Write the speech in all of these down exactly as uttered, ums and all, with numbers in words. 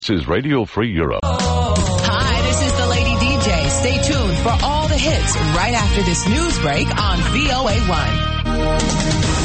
This is Radio Free Europe. Hi, this is the Lady D J. Stay tuned for all the hits right after this news break on V O A one.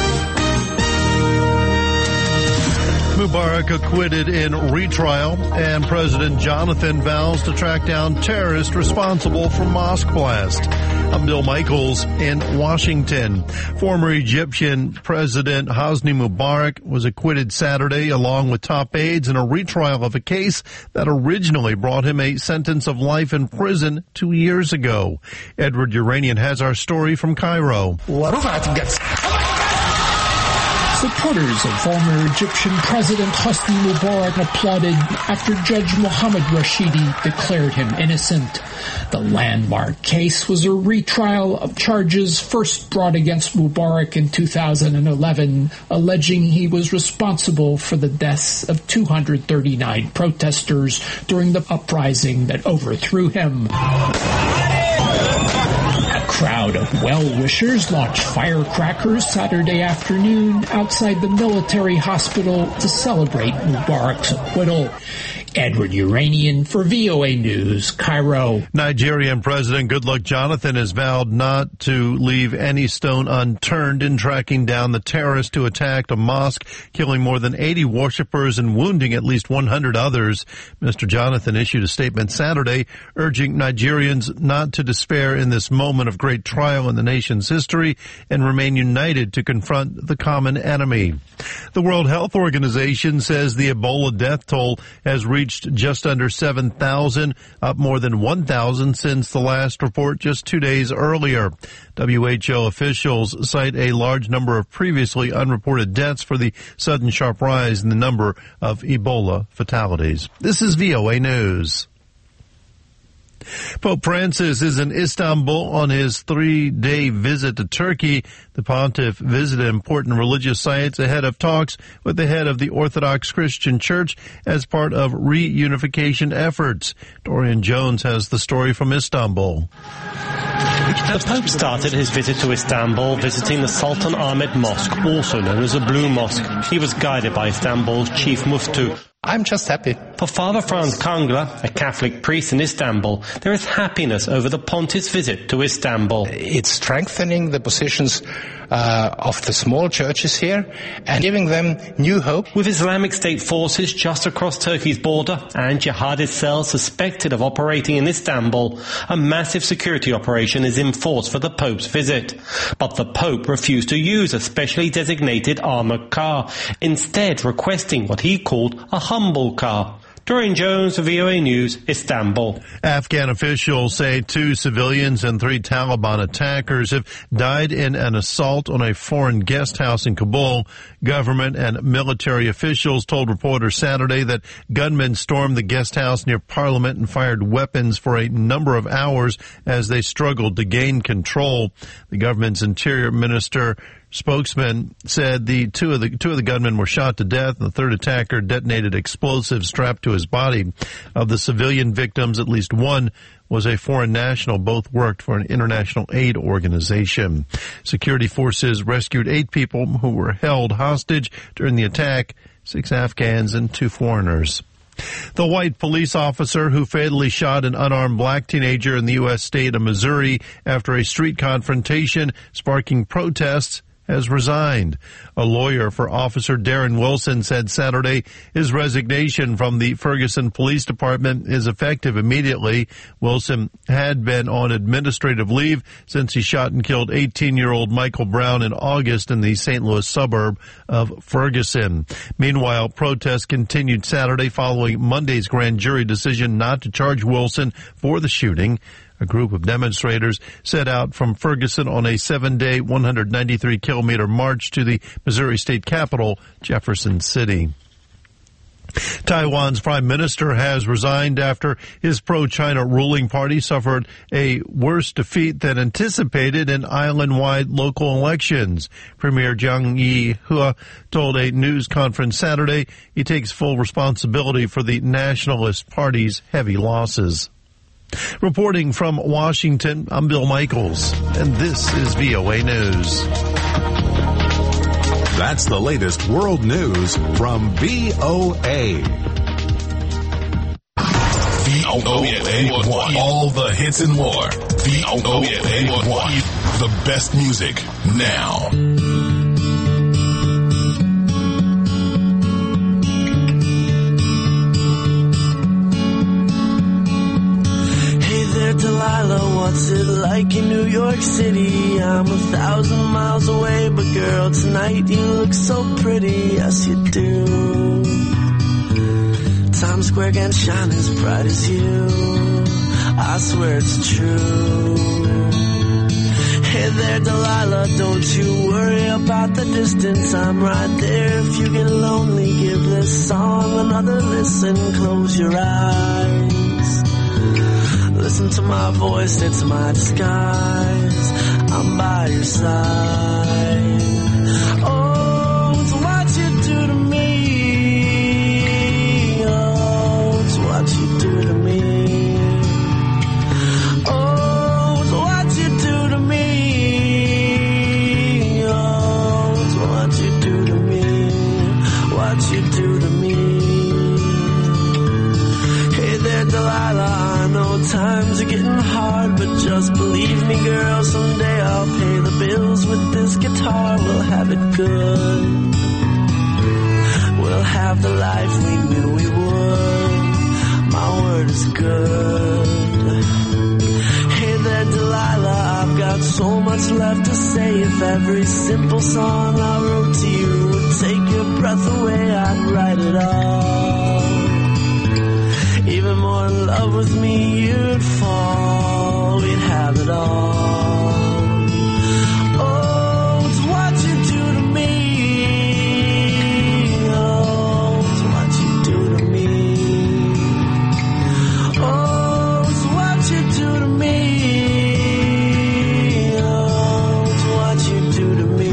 Mubarak acquitted in retrial, and President Jonathan vows to track down terrorists responsible for mosque blast. I'm Bill Michaels in Washington. Former Egyptian President Hosni Mubarak was acquitted Saturday along with top aides in a retrial of a case that originally brought him a sentence of life in prison two years ago. Edward Uranian has our story from Cairo. Supporters of former Egyptian President Hosni Mubarak applauded after Judge Mohammed Rashidi declared him innocent. The landmark case was a retrial of charges first brought against Mubarak in two thousand eleven, alleging he was responsible for the deaths of two hundred thirty-nine protesters during the uprising that overthrew him. A crowd of well-wishers launched firecrackers Saturday afternoon outside the military hospital to celebrate Mubarak's acquittal. Edward Uranian for V O A News, Cairo. Nigerian President Goodluck Jonathan has vowed not to leave any stone unturned in tracking down the terrorists who attacked a mosque, killing more than eighty worshippers and wounding at least one hundred others. Mister Jonathan issued a statement Saturday urging Nigerians not to despair in this moment of great trial in the nation's history and remain united to confront the common enemy. The World Health Organization says the Ebola death toll has reached reached just under seven thousand, up more than one thousand since the last report just two days earlier. W H O officials cite a large number of previously unreported deaths for the sudden sharp rise in the number of Ebola fatalities. This is V O A News. Pope Francis is in Istanbul on his three-day visit to Turkey. The pontiff visited important religious sites ahead of talks with the head of the Orthodox Christian Church as part of reunification efforts. Dorian Jones has the story from Istanbul. The Pope started his visit to Istanbul visiting the Sultan Ahmet Mosque, also known as the Blue Mosque. He was guided by Istanbul's chief mufti. I'm just happy. For Father Franz Kangler, a Catholic priest in Istanbul, there is happiness over the pontiff's visit to Istanbul. It's strengthening the positions uh, of the small churches here and giving them new hope. With Islamic State forces just across Turkey's border and jihadist cells suspected of operating in Istanbul, a massive security operation is in force for the Pope's visit. But the Pope refused to use a specially designated armoured car, instead requesting what he called a humble car. Dorian Jones, V O A News, Istanbul. Afghan officials say two civilians and three Taliban attackers have died in an assault on a foreign guest house in Kabul. Government and military officials told reporters Saturday that gunmen stormed the guest house near Parliament and fired weapons for a number of hours as they struggled to gain control. The government's interior minister spokesman said the two of the two of the gunmen were shot to death, and the third attacker detonated explosives strapped to his body. Of the civilian victims, at least one was a foreign national. Both worked for an international aid organization. Security forces rescued eight people who were held hostage during the attack, six Afghans and two foreigners. The white police officer who fatally shot an unarmed black teenager in the U S state of Missouri after a street confrontation sparking protests has resigned. A lawyer for Officer Darren Wilson said Saturday his resignation from the Ferguson Police Department is effective immediately. Wilson had been on administrative leave since he shot and killed eighteen-year-old Michael Brown in August in the Saint Louis suburb of Ferguson. Meanwhile, protests continued Saturday following Monday's grand jury decision not to charge Wilson for the shooting. A group of demonstrators set out from Ferguson on a seven-day, one hundred ninety-three kilometer march to the Missouri state capital, Jefferson City. Taiwan's prime minister has resigned after his pro-China ruling party suffered a worse defeat than anticipated in island-wide local elections. Premier Zhang Yihua told a news conference Saturday he takes full responsibility for the Nationalist Party's heavy losses. Reporting from Washington, I'm Bill Michaels, and this is V O A News. That's the latest world news from V O A. V O A one. All the hits and more. V O A one. The best music now. Delilah, what's it like in New York City? I'm a thousand miles away, but girl, tonight you look so pretty, yes you do. Times Square can shine as bright as you, I swear it's true. Hey there, Delilah, don't you worry about the distance, I'm right there. If you get lonely, give this song another listen, close your eyes. Listen to my voice, it's my disguise. I'm by your side. Oh, it's what you do to me. Oh, it's what you do to me. Oh, it's what you do to me. Oh, it's what you do to me. What you do to me. Hey there, Delilah. Times are getting hard, but just believe me, girl, someday I'll pay the bills with this guitar. We'll have it good. We'll have the life we knew we would. My word is good. Hey there, Delilah, I've got so much left to say. If every simple song I wrote to you would take your breath away, I'd write it all. Even more in love with me, you'd fall. We'd have it all. Oh, it's what you do to me. Oh, it's what you do to me. Oh, it's what you do to me. Oh, it's what you do to me.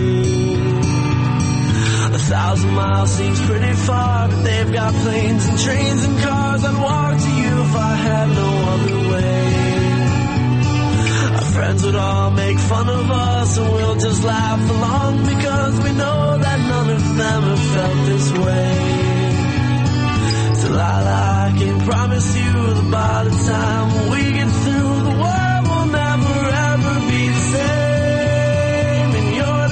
A thousand miles seems pretty far, but they've got planes and trains and cars. I'd walk to you if I had no other way. Our friends would all make fun of us, and we'll just laugh along because we know that none of them have felt this way. Delilah, I can promise you that by the time we get through, the world will never ever be the same, and you're to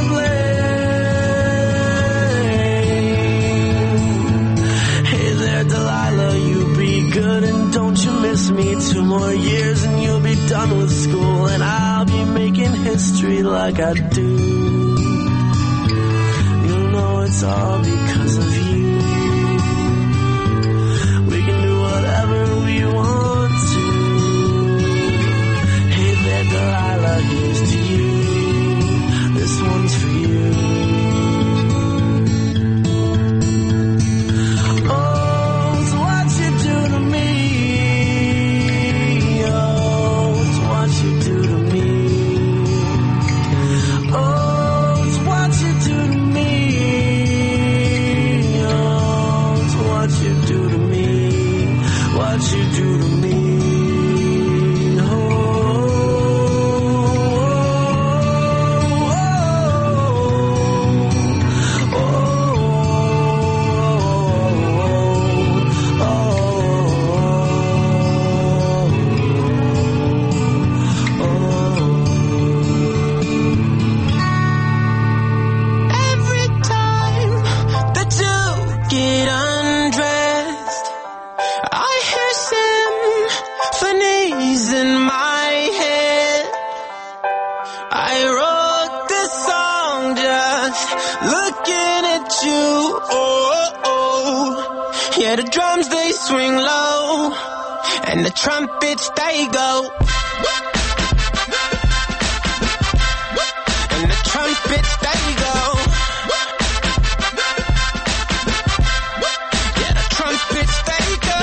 blame. Hey there, Delilah, you be good and don't you miss me. Two more years and you'll be done with school, and I'll be making history like I do. You'll know it's all because of you. We can do whatever we want to. Hey there, Delilah, here's to you. This one's for you. What you do to me. Oh, oh, oh, oh, oh, oh. Every time that you get undressed, I hear symphonies in my head. I wrote this song just looking at you. Oh, oh. Yeah, the drums they swing low, and the trumpets they go. And the trumpets they go. Yeah, the trumpets they go.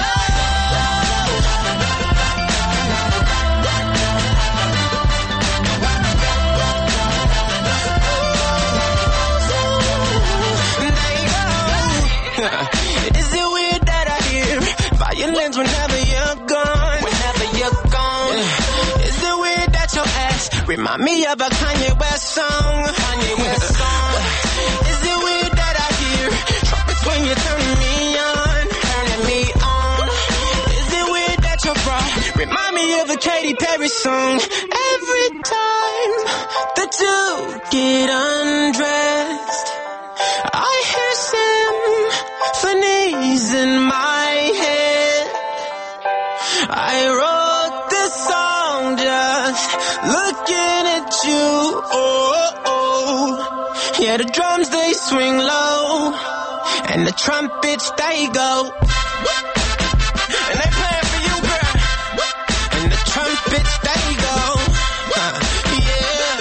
Is it weird that I hear violins whenever you're gone? Whenever you're gone. Yeah. Is it weird that your ass remind me of a Kanye West song? Kanye West song. Is it weird that I hear trumpets when you're turning me on? Turning me on. Is it weird that your bra remind me of a Katy Perry song. Every time the two get undressed, I hear symphonies in my head. I wrote this song just looking at you. Oh, oh. Yeah, the drums they swing low, and the trumpets they go. And they playing for you, girl. And the trumpets they go. Uh, yeah.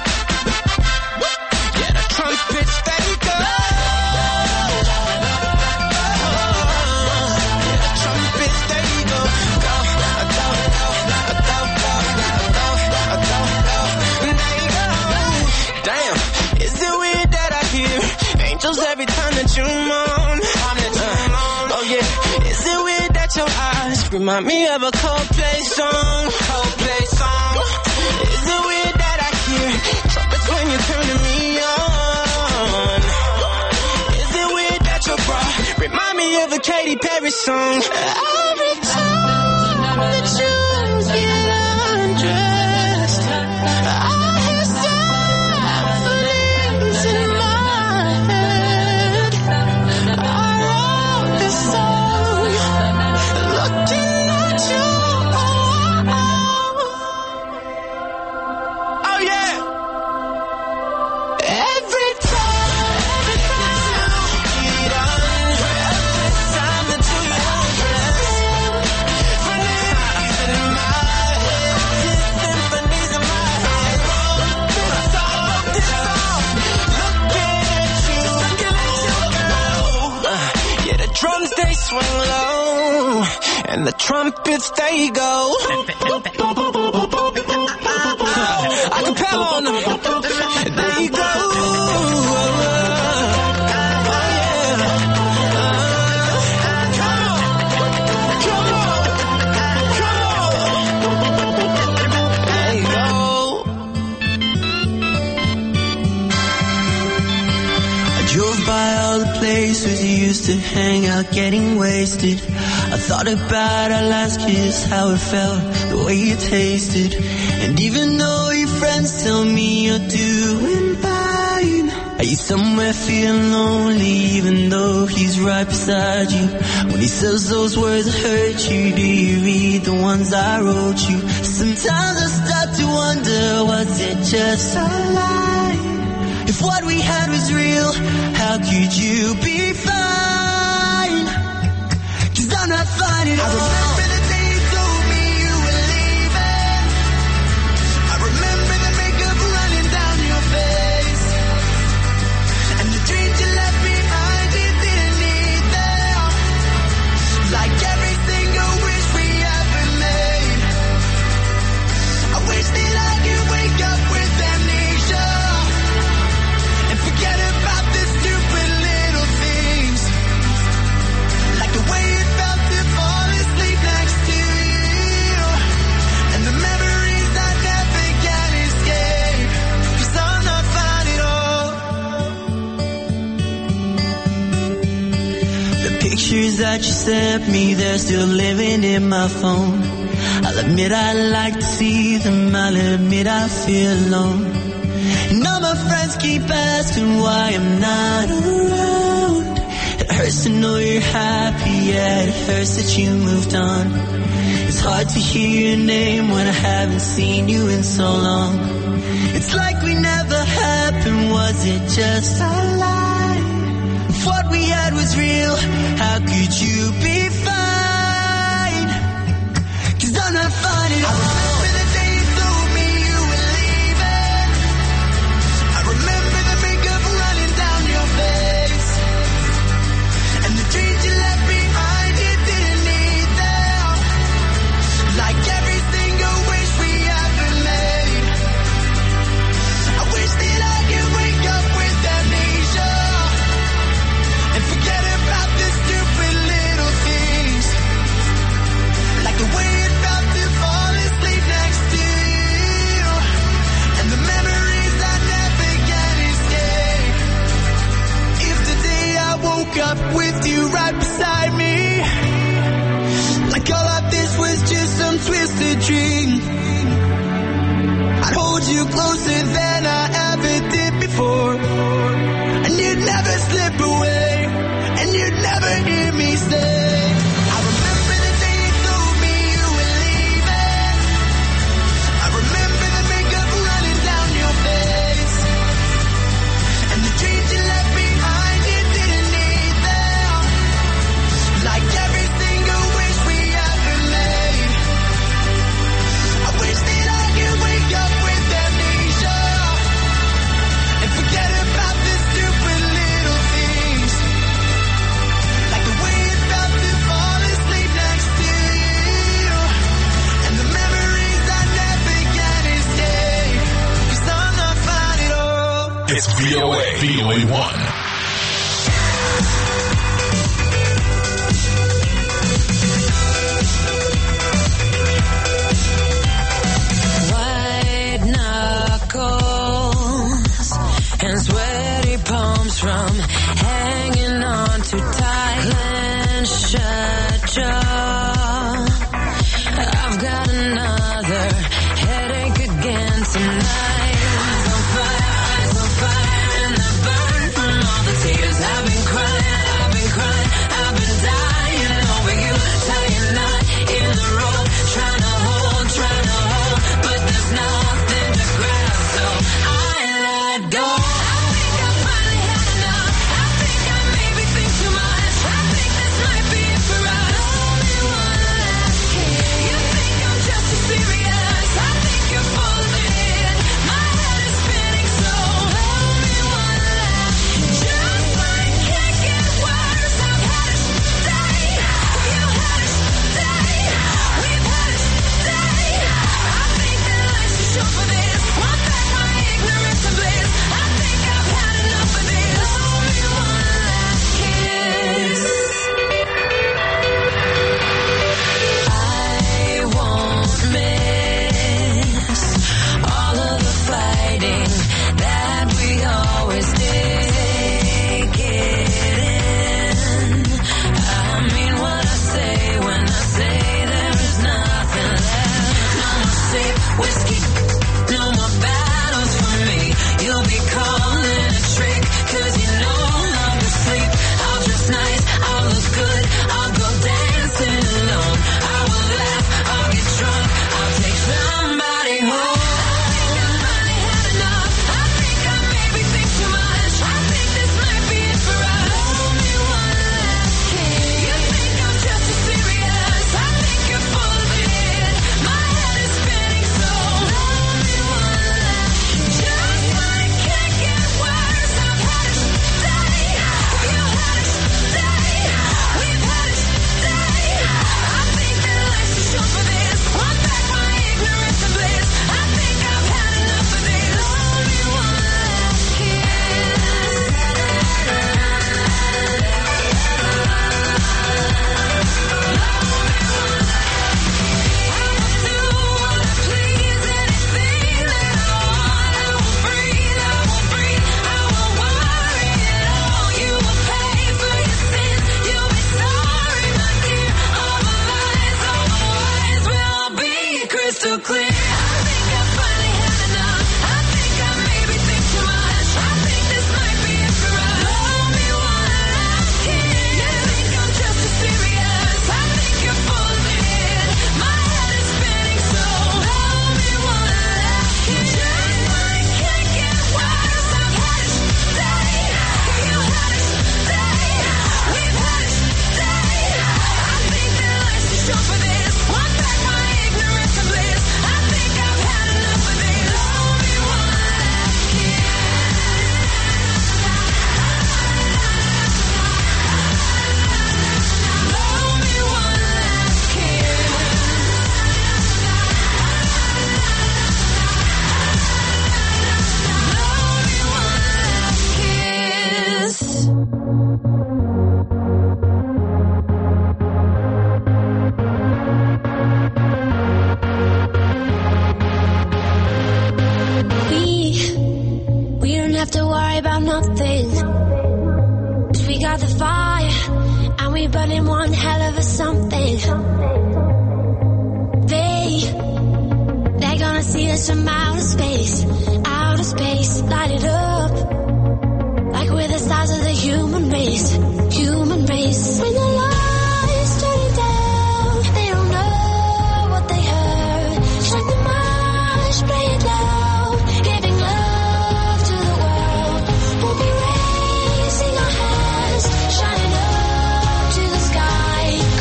Yeah, the trumpets they go. Yeah, the trumpets they go. Go, go, go, go, go, go, go, go, they go. Damn, is it weird that I hear angels every time that you moan? Uh, oh yeah, is it weird that your eyes remind me of a Coldplay song? Coldplay song. Is it weird that I hear trumpets when you're turning me on? Is it weird that your bra remind me of a Katy Perry song? Every time that you get undressed, I hear symphonies in my head. I wrote this song looking at you. Oh yeah. Every time, every time you get undressed, every time that you get undressed, symphonies in my head, symphonies in my head. This song, this song, looking at you, looking at you, girl. Uh, yeah, the drums they swing low, and the trumpets they go. Acapella on them. There you go. Oh, yeah. Uh, come on. Come on. Come on. There you go. I drove by all the places you used to hang out, getting wasted. I thought about our last kiss, how it felt, the way it tasted. And even though your friends tell me you're doing fine, are you somewhere feeling lonely even though he's right beside you? When he says those words that hurt you, do you read the ones I wrote you? Sometimes I start to wonder, was it just a lie? If what we had was real, how could you be fine? 'Cause I'm not fine at all. I remember the day you told me you were leaving. I remember the makeup running down your face, and the dreams you left behind you didn't need them. Like every single wish we ever made. I wish that I could wake up with amnesia and forget about the stupid little things. Like the way it felt to fall asleep next to you, and the memories I never can escape. 'Cause I'm not fine at all. The pictures that you sent me, they're still living in my phone. I'll admit I like to see them, I'll admit I feel alone. And all my friends keep asking why I'm not around. It hurts to know you're happy, yeah, it hurts that you moved on. It's hard to hear your name when I haven't seen you in so long. It's like we never happened, was it just a lie? If what we had was real, how could you be fine? 'Cause I'm not fine at all. I remember the day you told me you were leaving. I remember the makeup running down your face, and the dreams you left behind you didn't need them. Like every single wish we ever made. I wish that I could wake up with amnesia and forget about the stupid little things. V O A one. And sweaty palms from hanging on too tight. Clenched shut jaw. I've got another headache again tonight. Eyes on fire, eyes on fire, and I burn from all the tears I've been crying, I've been crying, I've been dying over you. Tying knot in the rope, trying to hold, trying to hold, but there's nothing to grab, so I let go.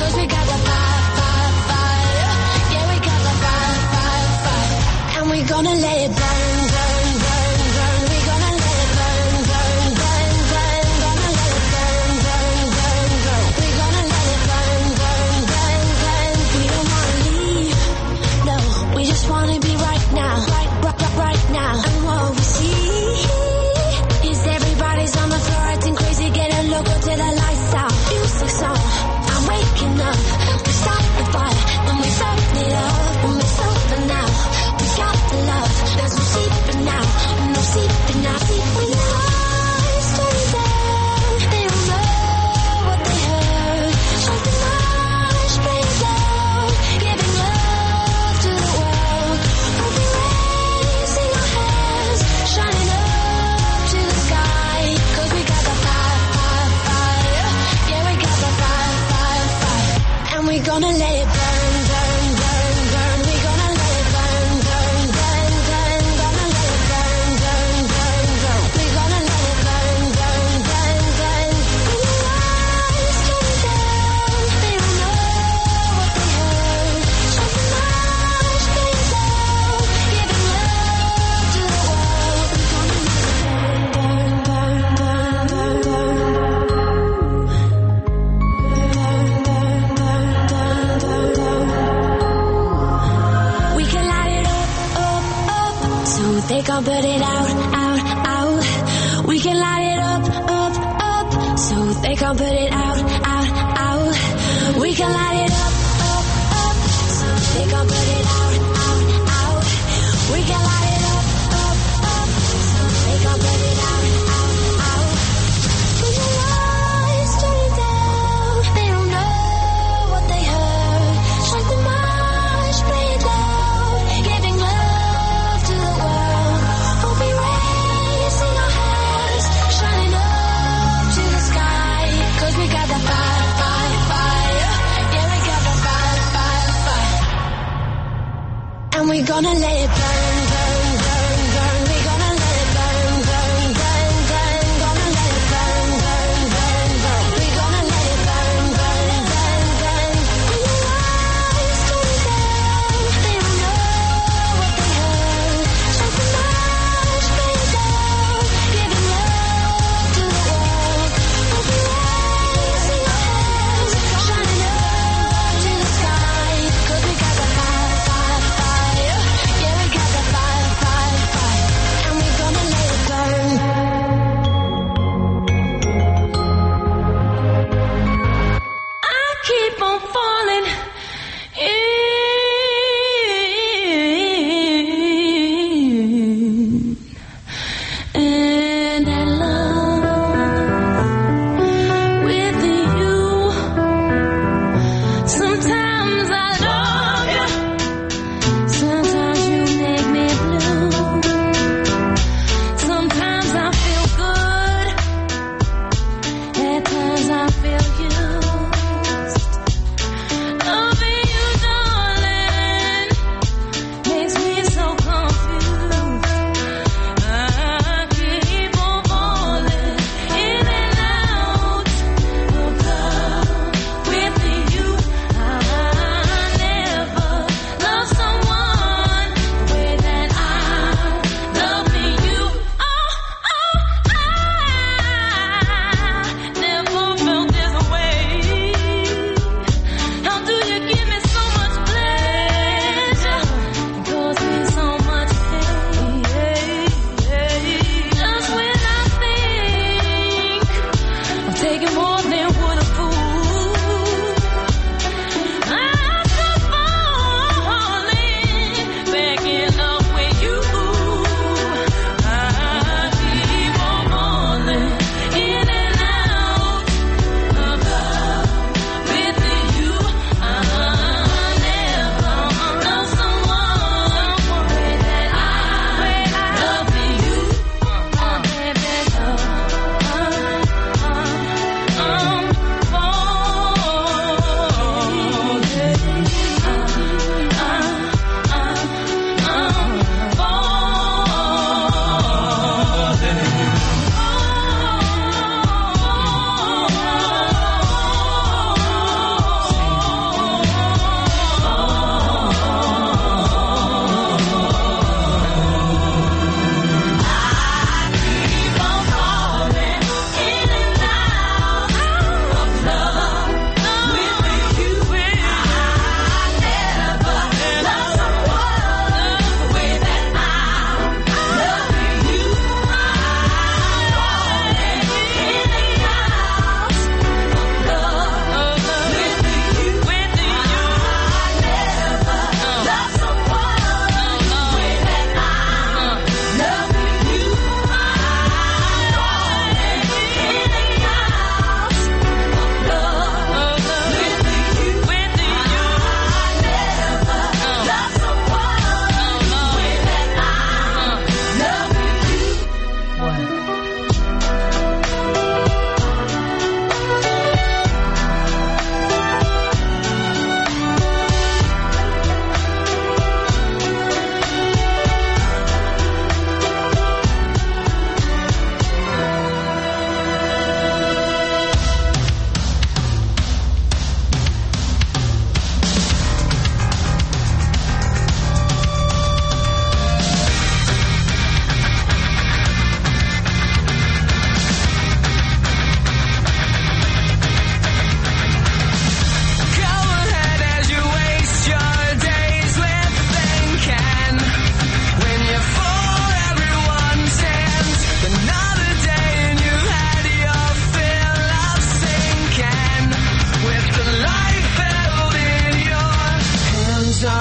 Gonna gonna let it burn, burn, burn, burn. We gonna let it burn, burn, burn, burn. Gonna let it burn, burn, burn, burn. We gonna let it burn, burn, burn, burn. When the lights turn down, they don't know what they heard. Shut the lights, play it loud, giving love to the world. We gonna let it burn, burn, burn, burn, burn, burn. We can light it up, up, up, so they can't put it out, out, out. We can light it up, up, up, so they can't put it out, out, out. We can light it up, up, up, so they can't put it out, out, out. We can light it up, up, up, so they can't put it out, out, out. When the lights turn down, they don't know what they heard. Strike the match, play it loud, giving love to the world. We'll be raising our hands, shining up to the sky. 'Cause we got the fire, fire, fire. Yeah, we got the fire, fire, fire. And we're gonna let it burn, burn, burn, burn. We're gonna let it burn, burn, burn, burn. Gonna let it burn, burn, burn, burn. We're gonna let it burn, burn, burn, burn. When the lights turn down, they don't know what they heard. Strike the match, play it loud, giving love to the world. We'll be raising our hands, shining up to the sky. 'Cause we got the fire, fire, fire. Yeah, we got the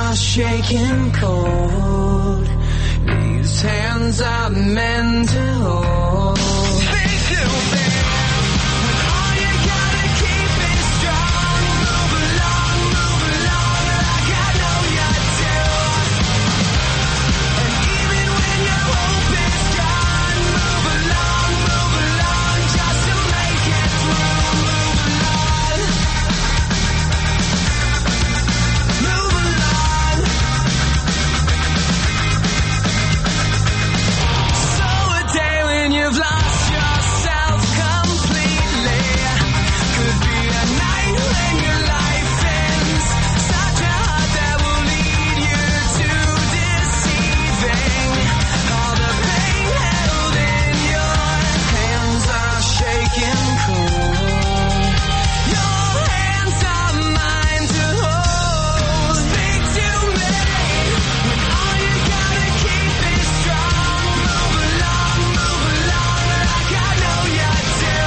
are shaking cold. These hands are meant to hold. Speak to me. When all you gotta keep is strong. Move along, move along like I know you do. And even when your hope is gone, move along, move along just to make it through. Move along. Move along. So a day when you've lost yourself completely could be a night when your life ends. Such a heart that will lead you to deceiving. All the pain held in your hands are shaking cold. Your hands are mine to hold. Speak to me. When all you gotta keep is strong. Move along, move along like I know you do.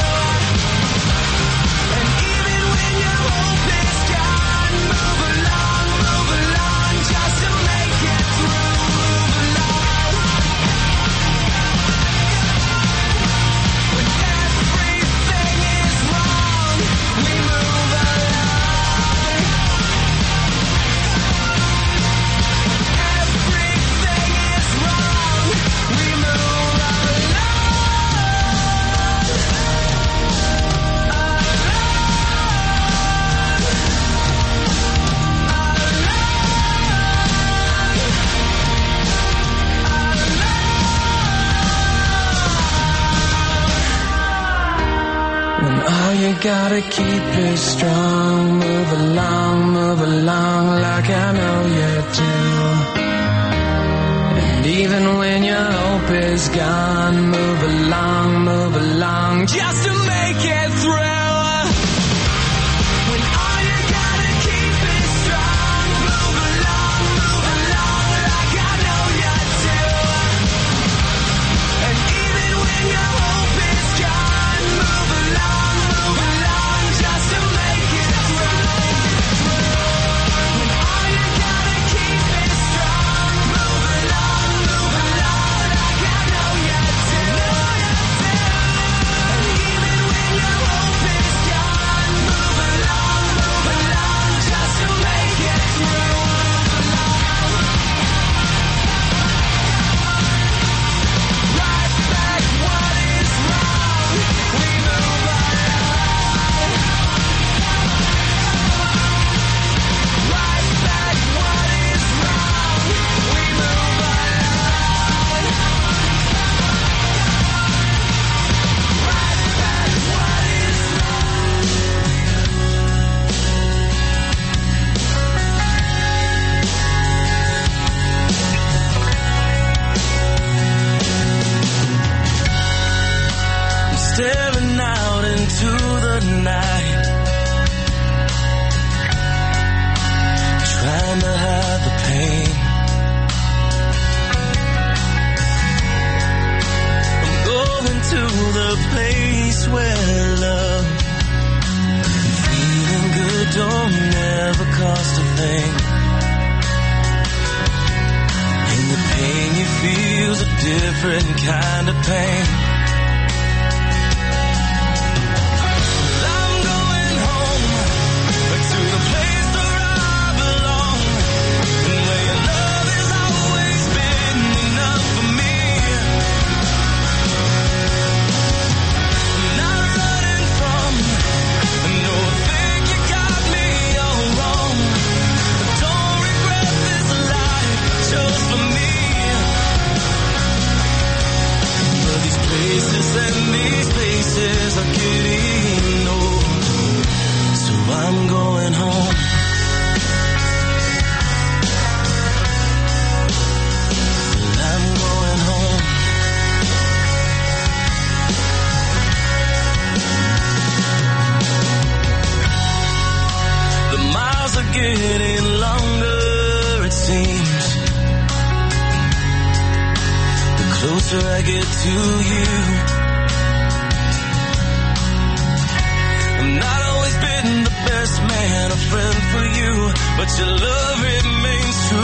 And even when your hope is gone, move along, move along just to make it through. Move along. When everything is wrong, we move along. Everything is wrong, we move When all you gotta keep is strong, move along, move along like I know you do. And even when your hope is gone, move along, move along just to make it through. When all you gotta keep is strong, move along, move along like I know you do. And even when your hope is gone, move along, move along just to make it through. When all you gotta keep is strong, move along, move along like I know you do. And even when your hope is gone, move along, move along just to make it through. Right back what is wrong, we move along. Right back what is wrong, we move along. Right back what is I'm staring out into the night, trying to hide the pain. I'm going to the place where love and feeling good don't never cost a thing. And the pain you feel's a different kind of pain. I'm going home to the place where I belong, and where your love has always been enough for me. Not running from, no, I think you got me all wrong. Don't regret this life just for me. But these places and these places are getting old, so I'm going home. I'm going home. The miles are getting longer, it seems. The closer I get to you, I've not always been the best man, a friend for you, but your love remains true.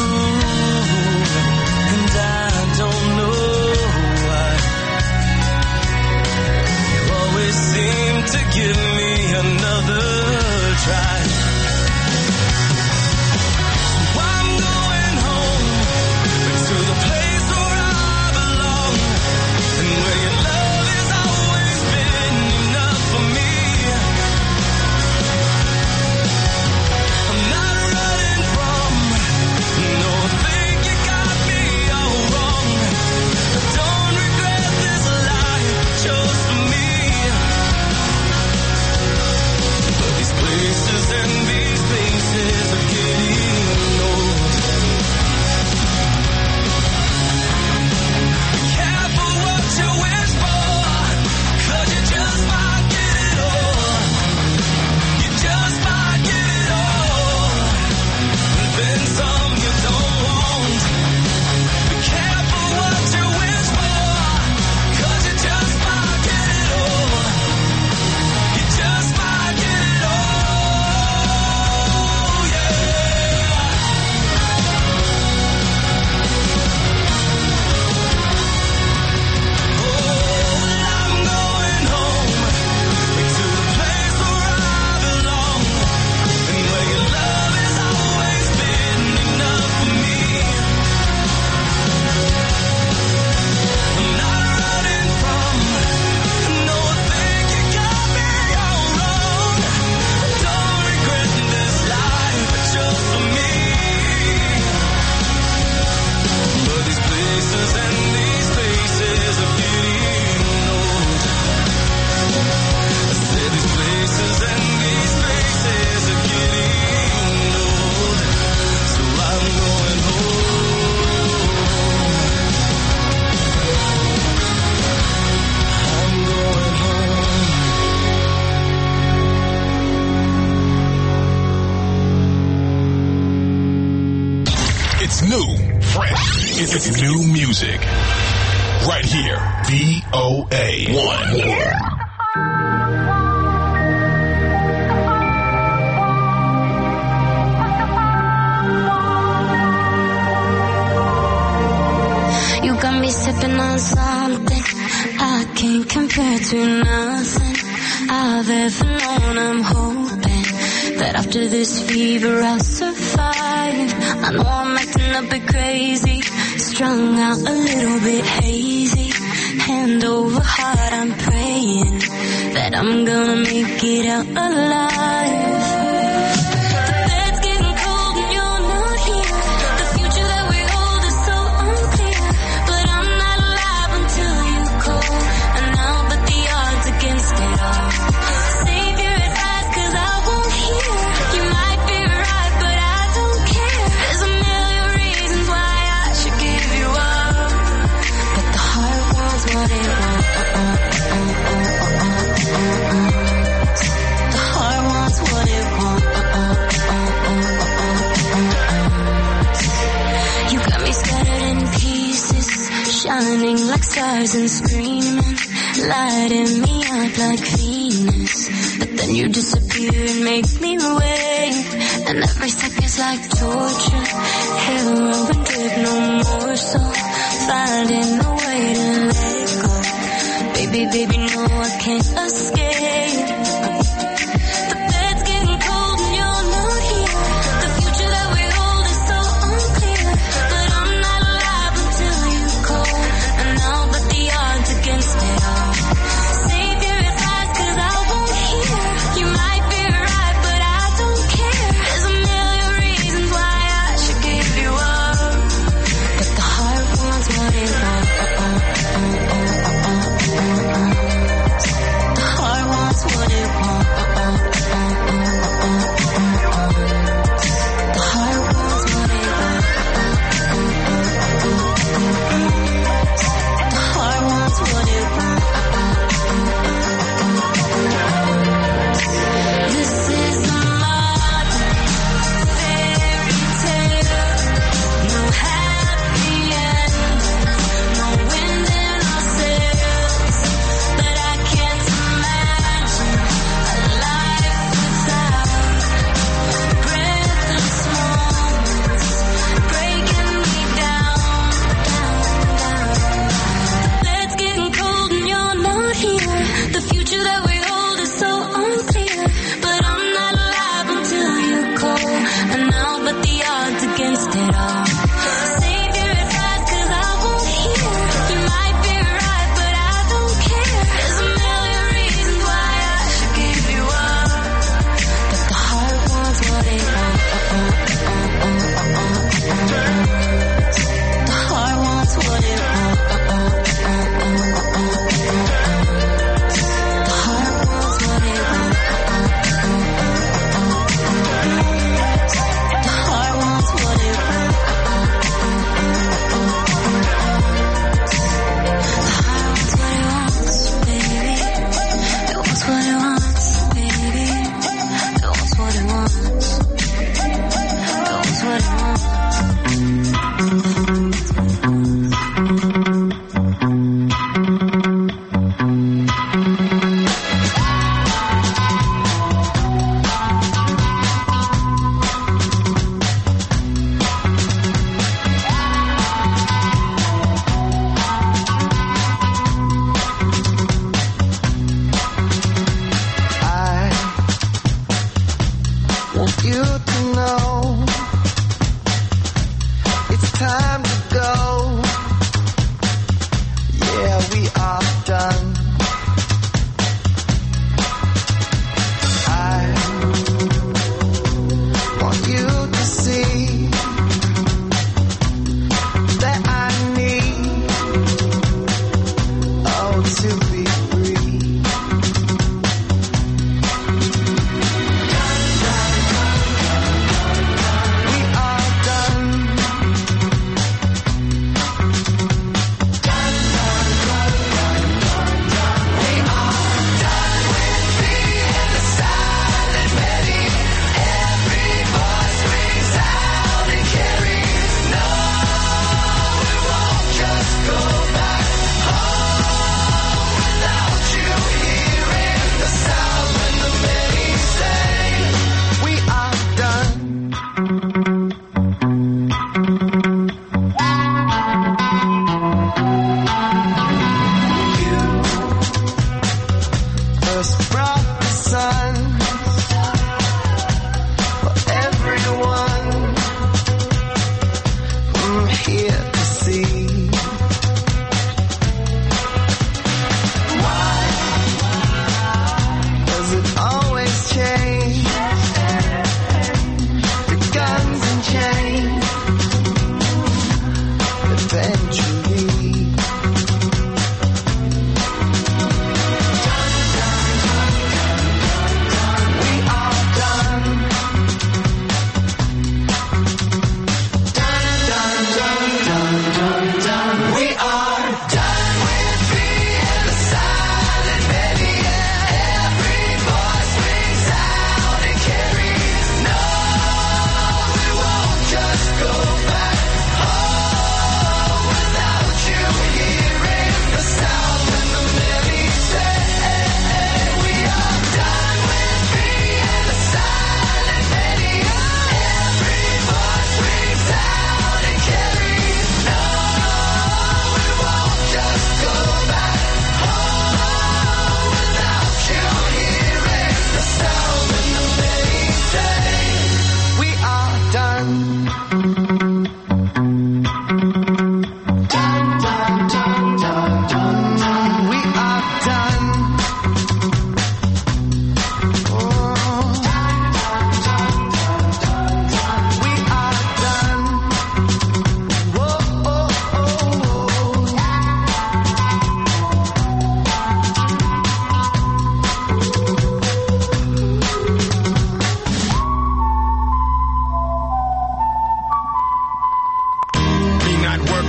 It's new, fresh. It's, it's new music. Right here, V O A one. You got me sipping on something I can't compare to nothing I've ever known. I'm hoping that after this fever I'll survive. I know I'm acting a bit crazy, strung out a little bit hazy. Hand over heart, I'm praying that I'm gonna make it out alive. Shining like stars and screaming, lighting me up like Venus. But then you disappear and make me wait. And every second's like torture. Heroin drip, no more so finding a way to let go. Baby, baby, no, I can't escape.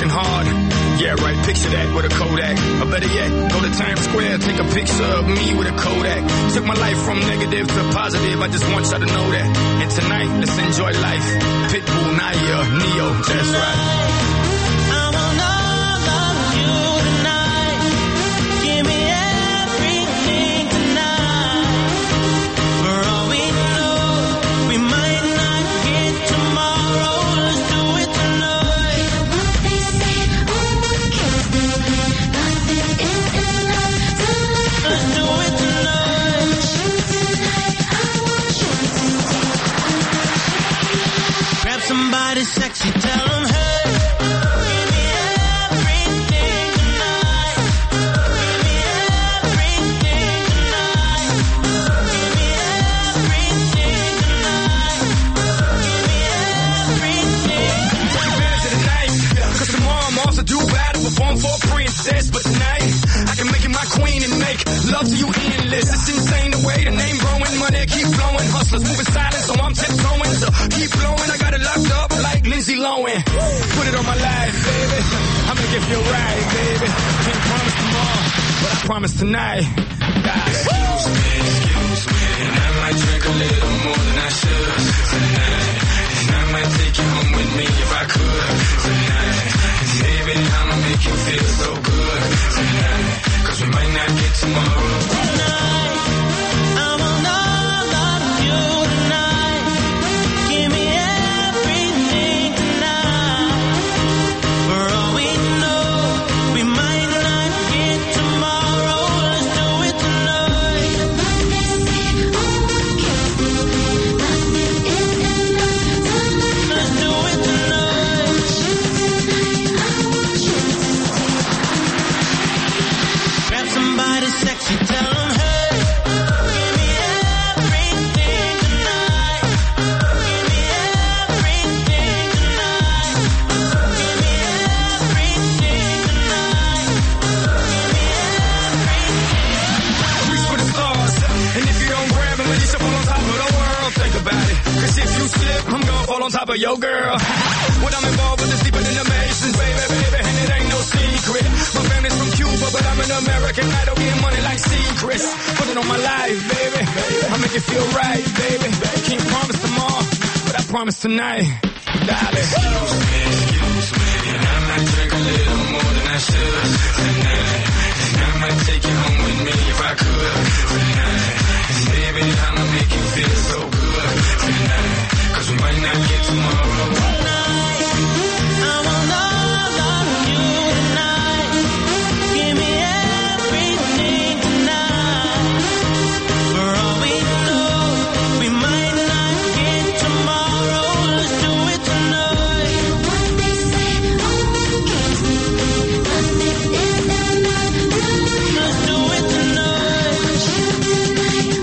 working hard. Yeah, right, picture that with a Kodak. Or better yet, go to Times Square, take a picture of me with a Kodak. Took my life from negative to positive, I just want y'all to know that. And tonight, let's enjoy life. Pitbull, Naya, Neo, that's right. Somebody sexy, tell them, hey, give me everything tonight. Give me everything tonight. Give me everything tonight. Give me everything. Take advantage of the night, cause tomorrow I'm off to do battle, perform for a princess. But tonight, I can make you my queen and make love to you endless. That's insane the way the name growing, money keep flowing. Hustlers moving silent, so I'm tiptoeing. So keep blowing, I got it locked up like Lindsay Lohan. Put it on my life, baby. I'm gonna give you a ride, baby. Can't promise tomorrow, but I promise tonight. God. Excuse me, excuse me, and I might drink a little more than I should tonight. And I might take you home with me if I could tonight. Baby, I'ma make you feel so good tonight. Cause we might not get tomorrow. Tonight, I want all of you tonight. Give me everything tonight. For all we know, we might not get tomorrow. Let's do it tonight. Let's do it tonight. Grab somebody sexy, tell them, hey, give me everything tonight. Give me everything tonight. Give me everything tonight. Reach for the stars, and if you don't grab them, you should fall on top of the world. Think about it, cause if you slip, I'm gonna fall on top of your girl. What I'm involved with is deeper than the Masons, baby, baby, and it ain't no secret. My family's from Cuba, but I'm an American idol, getting money like secrets. Put it on my life, baby, I make it feel right, baby. Can't promise tomorrow, but I promise tonight, darling. Excuse me, excuse me, and I might drink a little more than I should tonight. And I might take you home with me if I could tonight. And baby, I'ma make you feel so good tonight. Cause we might not get tomorrow. Tonight, I want all of you tonight. Give me everything tonight. For all we know, we might not get tomorrow. Let's do it tonight. Let's do it tonight.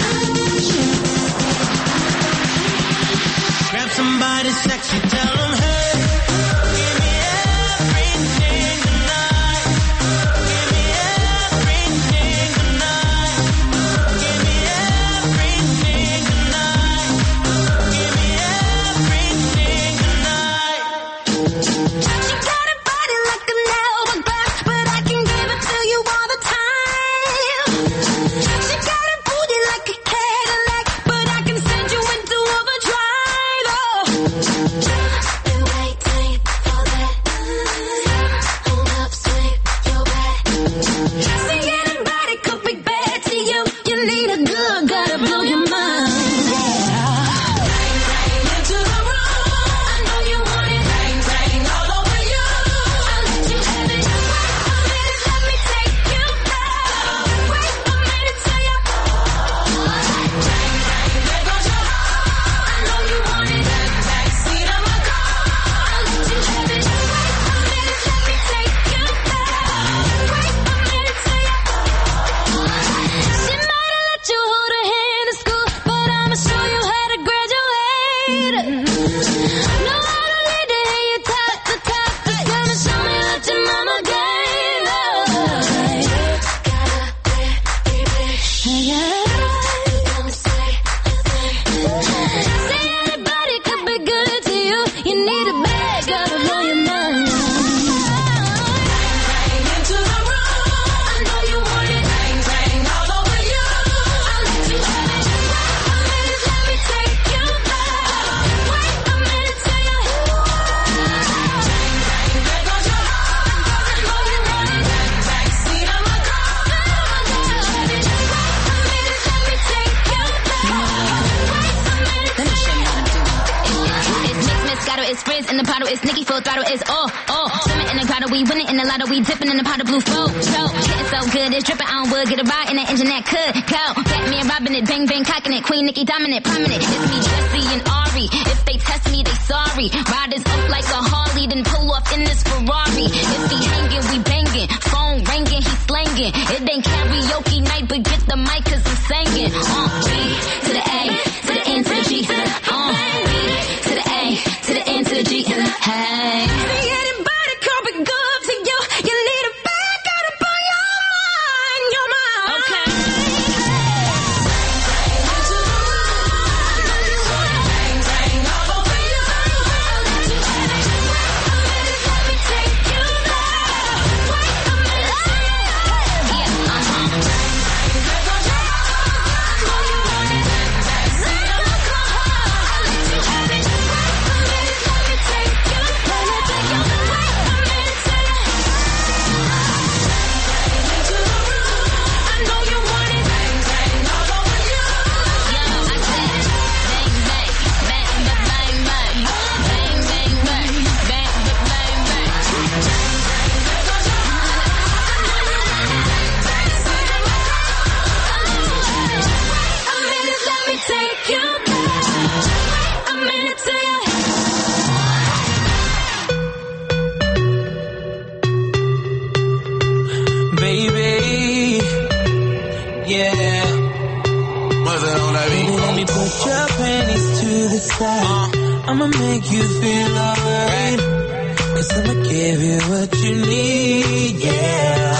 Grab somebody sexy, tell them, hey. it's frizz in the bottle, it's Nicki full throttle, it's oh, oh. Swimming in the grotto, we winning in the lotto, we dipping in the pot of blue flow. So, getting so good, it's dripping on wood, get a ride in the engine that could go. Batman robbing it, bang bang cocking it, Queen Nicki dominant, prominent. It's me, Jesse and Ari. If they test me, they sorry. Riders up like a Harley, then pull off in this Ferrari. If he hanging, we banging. Phone ringing, he slanging. It ain't karaoke night, but get the mic cause I'm singing. Uh, G to the A, to the N to the G. Uh, B to the A, to the N to the G. Hey. See anybody coming good to you? You need a back out up on your mind, your mind. Okay. I'ma make you feel alright, cause I'ma give you what you need, yeah.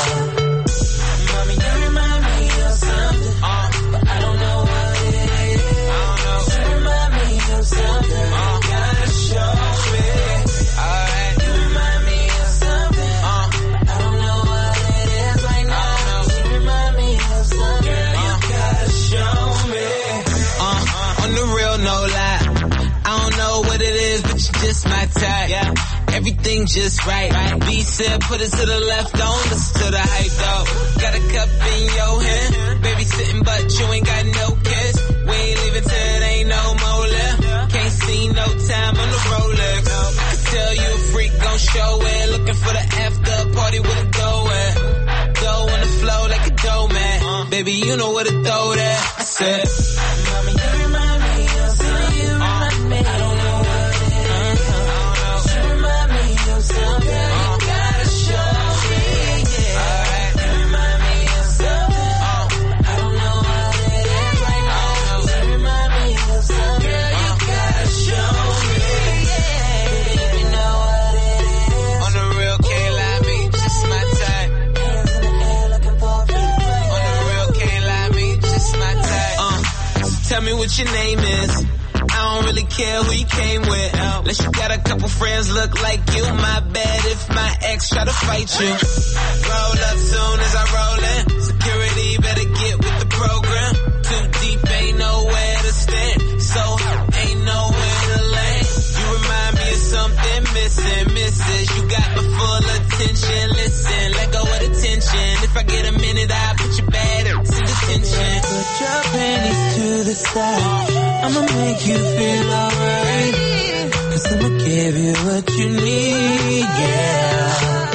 Mommy, you remind me of something, uh, but I don't know what it is. I don't know. You remind me of something, uh, you gotta show me. Alright. You remind me of something, uh, but I don't know what it is right now. You remind me of something, girl, you gotta show me. Uh, on the real, no lie. I don't know what it is, but you just my type. Yeah. Everything just right. right. B said put it to the left, don't listen to the hype though. Got a cup in your hand, baby sitting but you ain't got no kiss. We ain't leaving till it ain't no more left. Can't see no time on the Rolex. I can tell you a freak gon' show it. Looking for the after party with a dough at. Dough on the flow like a dough man. Uh, baby you know where to throw that. I said, mommy you remind me of something. You remind me. I don't know what it is. Uh-huh. You remind me of something. Uh, you gotta show me. Yeah. Alright. You remind me of something. Uh, I don't know what it is right now. You remind me of something. Girl, you gotta show me. Yeah. Baby, you know what it is. On the real, can't lie me, just my type. Hands in the air looking for a beat. On the real, can't lie me, just my type. Uh, tell me what your name is. I don't really care who you came with. Unless you got a couple friends look like you. My bad if my ex try to fight you. Roll up soon as I roll in. Security better get with the program. Too deep, ain't nowhere to stand. So ain't nowhere to land. You remind me of something missing, missus. You got my full attention. Listen, let go of the tension. If I get a minute, I'll put you bad in detention. Put your panties to the side. I'ma make you feel alright, cause I'ma give you what you need, yeah.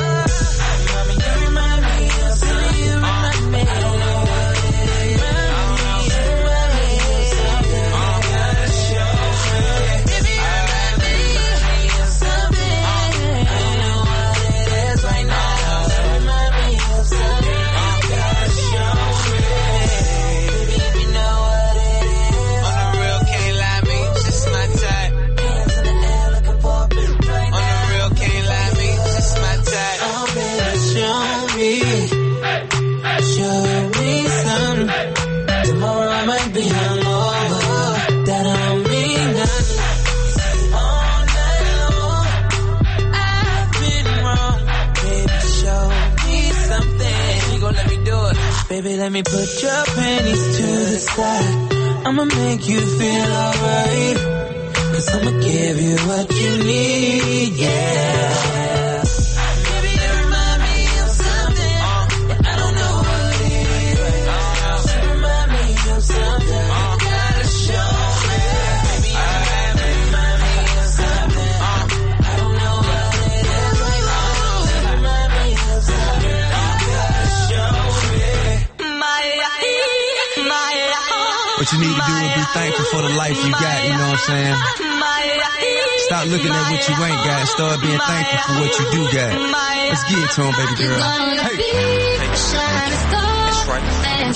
Mommy, you remind me of something, you remind me. I don't know what it is. You remind me of something, you gotta show me. Baby, you remind me of something, I don't know what it is right now. You remind me of something, you gotta show me. Baby, if you know what it is. My type. Hands in the air looking for a beat right now. On the real, can't lie me, just my type. Oh baby, show me, show me some. Tomorrow I might be hungover, that don't mean nothing. All night long, I've been wrong. Baby, show me something. You gon' let me do it. Baby, let me put your panties to the side. I'ma make you feel alright, cause I'ma give you what you need, yeah. Baby, you remind me of something, but I don't know what it is. You remind me of something, you gotta show me. Baby, you remind me of something, what you need to do is be thankful for the life you got, you know what I'm saying? Stop looking at what you ain't got. Start being thankful for what you do got. Let's get it to him, baby girl. Hey. That's right.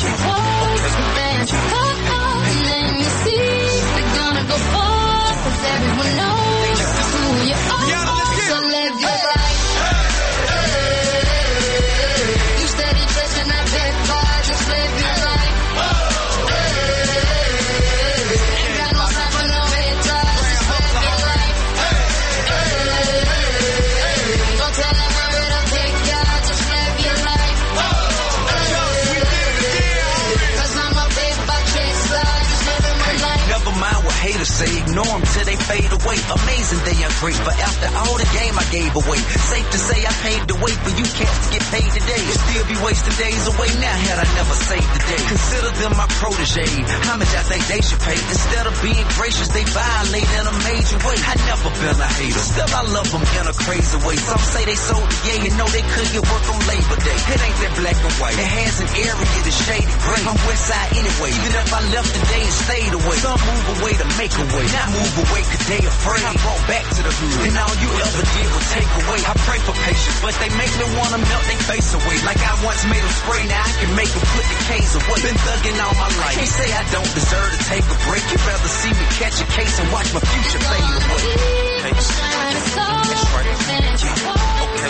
Haters say ignore them till they fade away. Amazing they are great, but after all the game I gave away. Safe to say I paved the way for you cats to get paid today. You'll still be wasting days away now had I never saved the day. Consider them my protege. How much I think they should pay? Instead of being gracious, they violate in a major way. I never been a hater, still I love them in a crazy way. Some say they sold the yay and know they could get work on Labor Day. It ain't that black and white. It has an area that's shaded gray. I'm west side anyway, even if I left today and stayed away. Some move away to make a way, not move away cause they afraid. I brought back to the hood, and all you ever did was take away. I pray for patience, but they make me wanna melt their face away. Like I once made them spray, now I can make them put the K's away. Been thugging all my life, they say I don't deserve to take a break. You'd rather see me catch a case and watch my future fade away. Hey. That's right. Okay.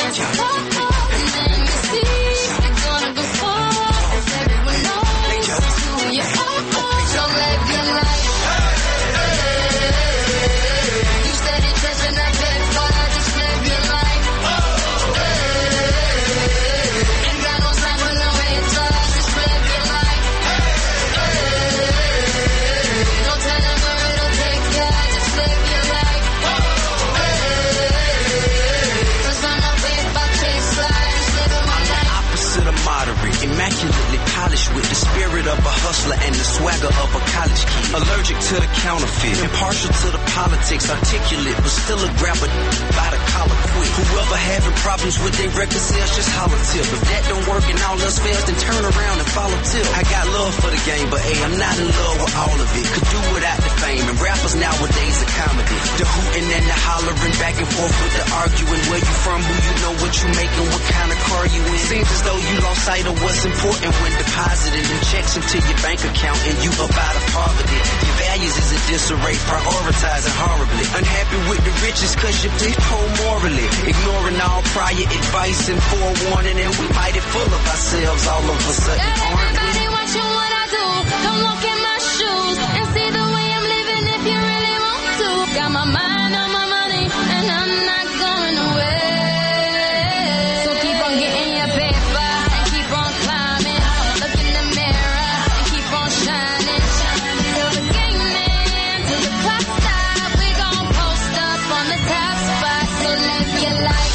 Immaculately polished with the spirit of a hustler and the swagger of a college kid. Allergic to the counterfeit, impartial to the politics, articulate but still a grabber by the collar quick. Whoever having problems with their record sales, just holler tip. If that don't work and all else fails, then turn around and follow tip. I got love for the game, but hey, I'm not in love with all of it. Could do without the fame, and rappers nowadays are comedy. The hooting and the hollering, back and forth with the arguing. Where you from, who you know, what you making, what kind of car you in. Seems as though you lost sight of what's important when depositing them checks into your bank account and you up out of poverty. Your values is in disarray, prioritizing horribly. Unhappy with the riches cause you're big whole morally. Ignoring all prior advice and forewarning, and we mighty full of ourselves all of a sudden, aren't we? Everybody watching what I do. Don't walk in my shoes and see the way I'm living if you really want to. Got my mind on my money and I'm not going away. So keep on getting your paper and keep on climbing. Look in the mirror and keep on shining. Till the game ends, till the clock stops, we gon' post up on the top spot. So live your life.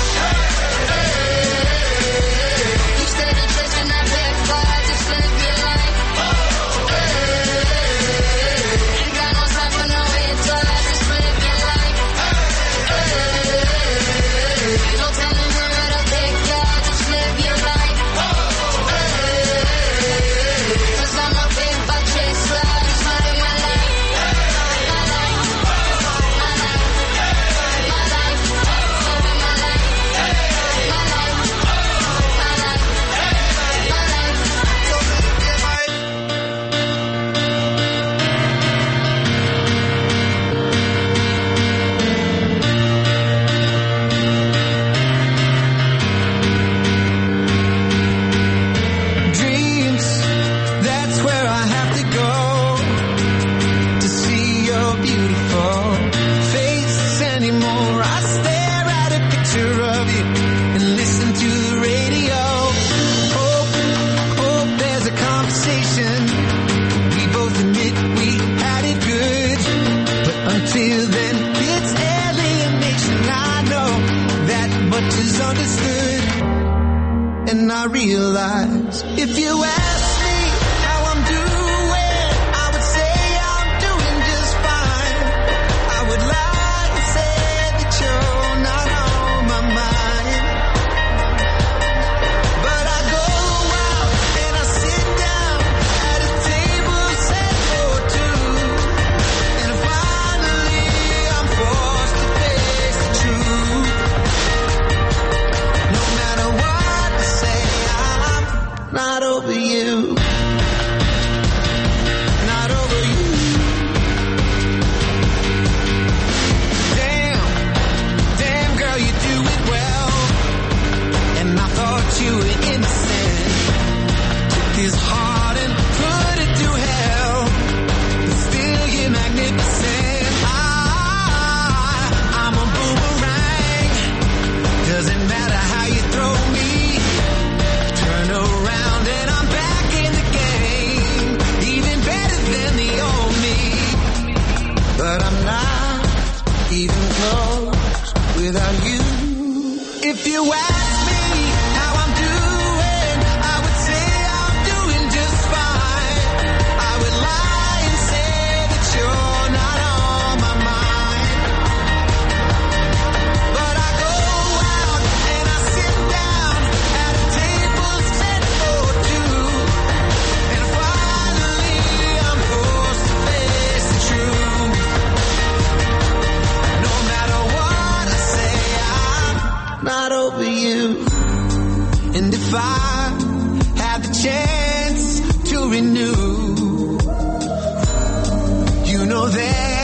You steady chasing that paper, just live your life. Ain't got no time for no haters, just live your life. No telling where it'll take ya, just live your life. Cause I'm a paper chaser, just live my life. My life, my life, my life, living my life. My life, my life, my life. Dreams, that's where I have to go to see your beautiful face anymore. I stare at a picture of you and listen to the radio. Hope, hope there's a conversation. We both admit we had it good, but until then it's alienation. I know that much is understood. And I realize if you ask me how I'm doing, I would say I'm doing just fine. I would lie and say that you're not on my mind. But I go out and I sit down at a table set for you ask me how I'm doing, I would say I'm doing just fine. I would lie and say that you're not on my mind. But I go out and I sit down at a table set for two, and finally I'm forced to face the truth. No matter what I say, I'm not over you. And if I had the chance to renew, you know that